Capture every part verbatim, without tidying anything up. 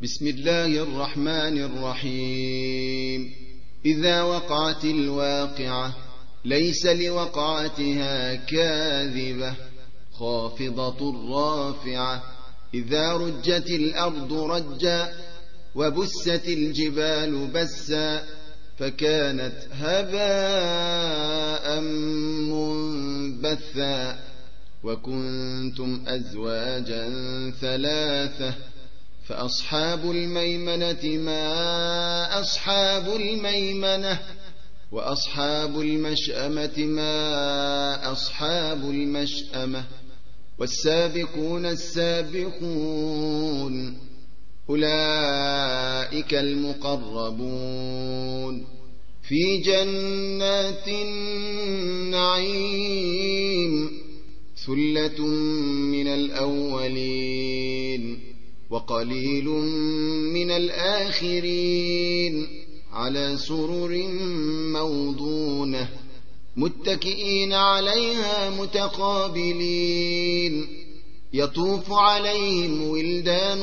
بسم الله الرحمن الرحيم. إذا وقعت الواقعة ليس لوقعتها كاذبة خافضة رافعة. إذا رجت الأرض رجا وبست الجبال بسا فكانت هباء منبثا وكنتم أزواجا ثلاثة فأصحاب الميمنة ما أصحاب الميمنة وأصحاب المشأمة ما أصحاب المشأمة والسابقون السابقون أولئك المقربون في جنات النعيم ثلة من الأولين وقليل من الآخرين على سرر موضونة متكئين عليها متقابلين يطوف عليهم ولدان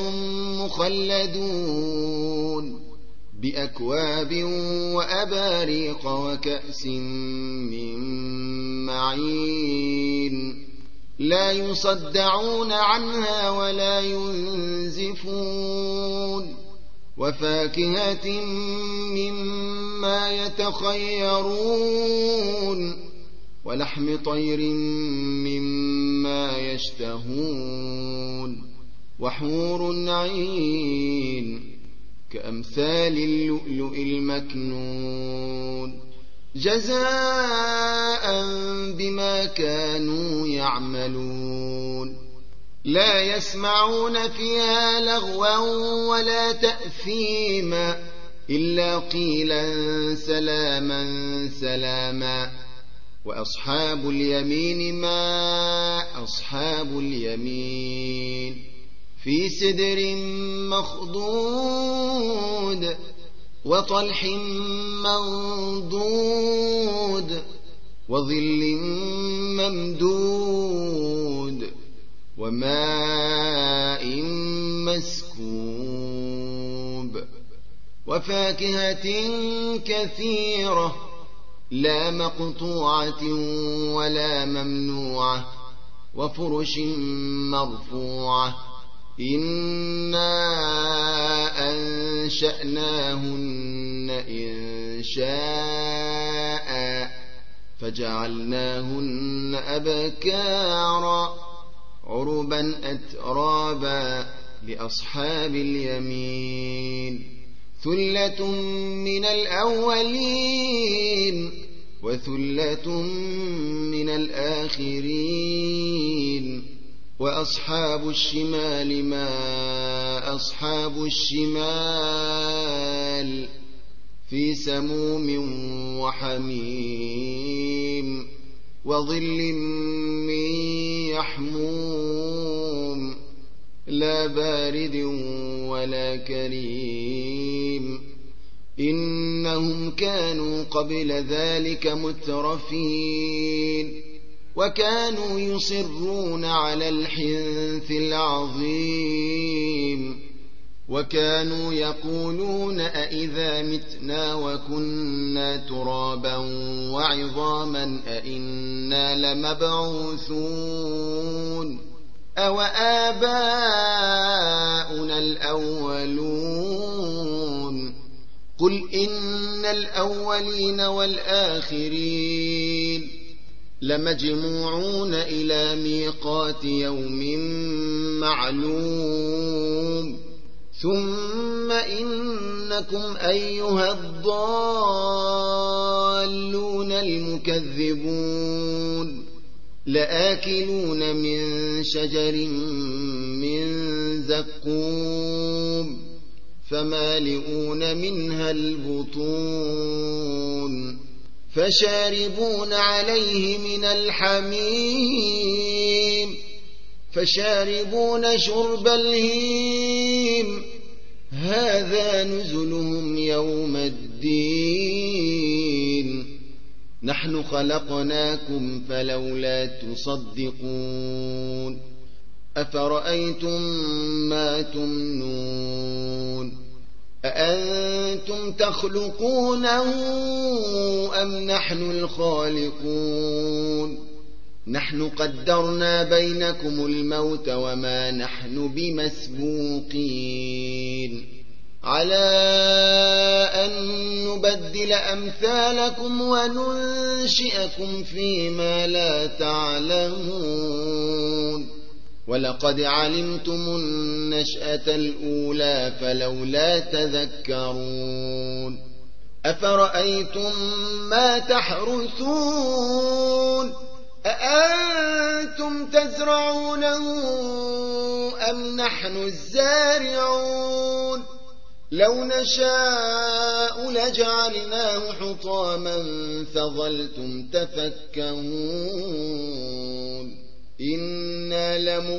مخلدون بأكواب وأباريق وكأس من معين لا يصدعون عنها ولا ينزفون وفاكهة مما يتخيرون ولحم طير مما يشتهون وحور عين كأمثال اللؤلؤ المكنون جزاء بما كانوا يعملون لا يسمعون فيها لغوا ولا تأثيما إلا قيلا سلاما سلاما وأصحاب اليمين ما أصحاب اليمين في سدر مخضود وطلح منضود وظل ممدود وماء مسكوب وفاكهة كثيرة لا مقطوعة ولا ممنوعة وفرش مرفوعة إنا أنشأناهن إنشاء فجعلناهن أبكارا عربا أترابا لأصحاب اليمين ثلة من الأولين وثلة من الآخرين وأصحاب الشمال ما أصحاب الشمال في سموم وحميم وظل من يحموم لا بارد ولا كريم إنهم كانوا قبل ذلك مترفين وكانوا يصرون على الحنث العظيم وكانوا يقولون أئذا متنا وكنا ترابا وعظاما أئنا لمبعوثون أو آباؤنا الأولون قل إن الأولين والآخرين لمجموعون إلى ميقات يوم معلوم ثم إنكم أيها الضالون المكذبون لآكلون من شجر من زقوم فمالئون منها البطون فشاربون عليه من الحميم فشاربون شرب الهيم هذا نزلهم يوم الدين نحن خلقناكم فلولا تصدقون أفرأيتم ما تمنون تخلقونه أم نحن الخالقون نحن قدرنا بينكم الموت وما نحن بمسبوقين على أن نبدل أمثالكم وننشئكم فيما لا تعلمون ولقد علمتم النشأة الأولى فلولا تذكرون أفرأيتم ما تحرثون أأنتم تزرعونه أم نحن الزارعون لو نشاء لجعلناه حطاما فظلتم تفكهون إنا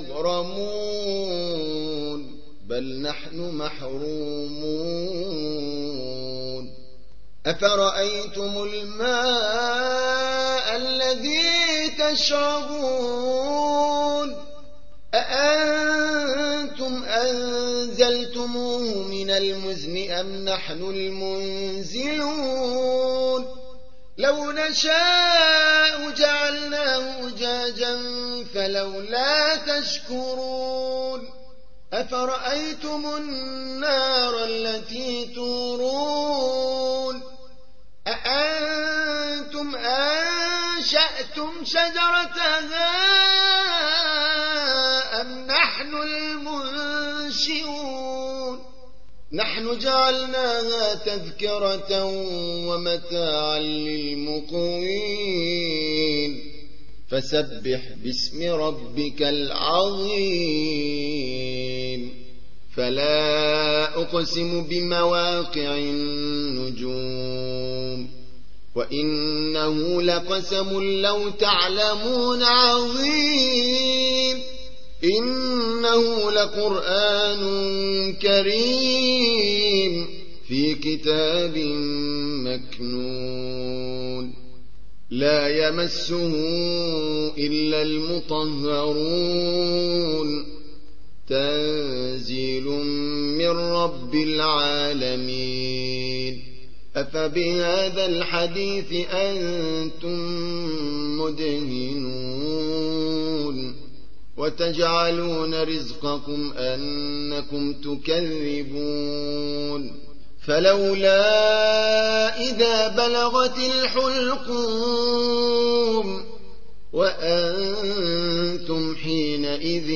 لمغرمون بل نحن محرومون أفرأيتم الماء الذي تشربون أأنتم أنزلتموه من المزن أم نحن المنزلون لو نشاء جعلناه أجاجا فلولا تشكرون أفرأيتم النار التي تورون أأنتم أنشأتم شجرتها أم نحن المنشئون نحن جعلناها تذكرة ومتاعا للمقوين فسبح باسم ربك العظيم فلا أقسم بمواقع النجوم وإنه لقسم لو تعلمون عظيم إنه لقرآن كريم في كتاب مكنون لا يمسه إلا المطهرون تنزيل من رب العالمين أفبهذا الحديث أنتم مدهنون وتجعلون رزقكم أنكم تكذبون فلولا إذا بلغت الحلقوم وأنتم حينئذ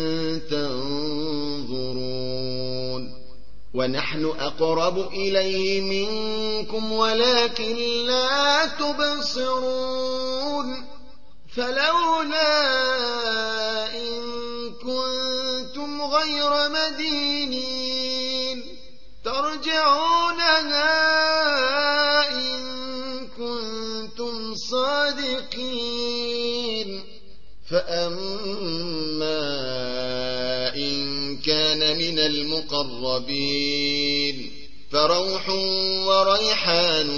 تنظرون ونحن أقرب إليه منكم ولكن لا تبصرون فلولا إن كنتم غير مدينين ترجعونها إن كنتم صادقين فأما إن كان من المقربين فروح وريحان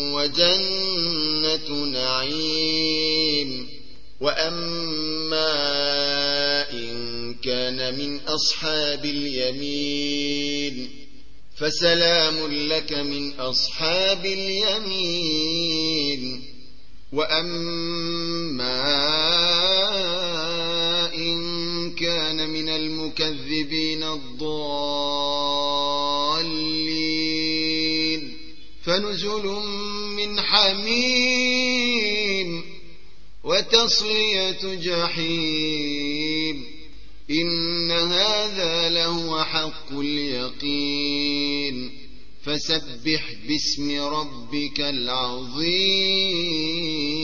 وجنة نعيم وأما إن كان من أصحاب اليمين فسلام لك من أصحاب اليمين وأما إن كان من المكذبين الضالين فنزل من حميم وتصلية جحيم إن هذا لهو حق اليقين فسبح باسم ربك العظيم